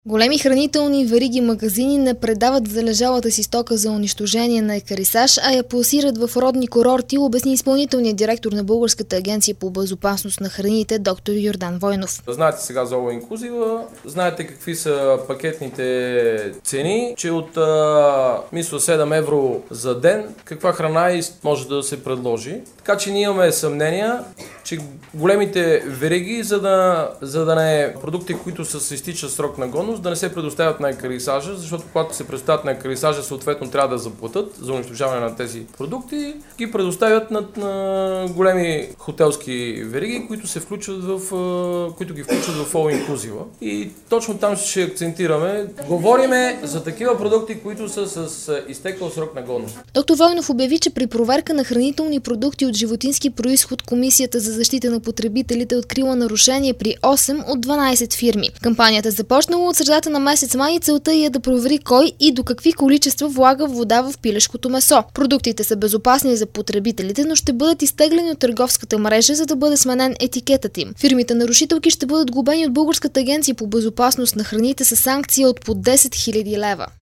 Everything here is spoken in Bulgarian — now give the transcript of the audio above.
Големи хранителни вериги магазини не предават залежалата си стока за унищожение на екарисаж, а я пласират в родни курорти, обясни изпълнителният директор на Българската агенция по безопасност на храните доктор Йордан Войнов. Знаете сега за All Inclusive, знаете какви са пакетните цени, че от 7 евро за ден каква храна може да се предложи. Така че ние имаме съмнения, че големите вериги, за да не продукти, които са с изтичащ срок на годност, да не се предоставят на екарисажа, защото когато се предоставят на екарисажа, съответно трябва да заплатят за унищожаване на тези продукти, ги предоставят на големи хотелски вериги, които ги включват в All Inclusive. И точно там ще акцентираме. Говориме за такива продукти, които са с изтекъл срок на годност. Доктор Войнов обяви, че при проверка на хранителни продукти от животински произход Комисията за защита на потребителите открила нарушение при 8 от 12 фирми. Кампанията започнала от средата на месец май и целта е да провери кой и до какви количества влага вода в пилешкото месо. Продуктите са безопасни за потребителите, но ще бъдат изтеглени от търговската мрежа, за да бъде сменен етикетът им. Фирмите нарушителки ще бъдат глобени от Българската агенция по безопасност на храните с санкция от по 10 000 лева.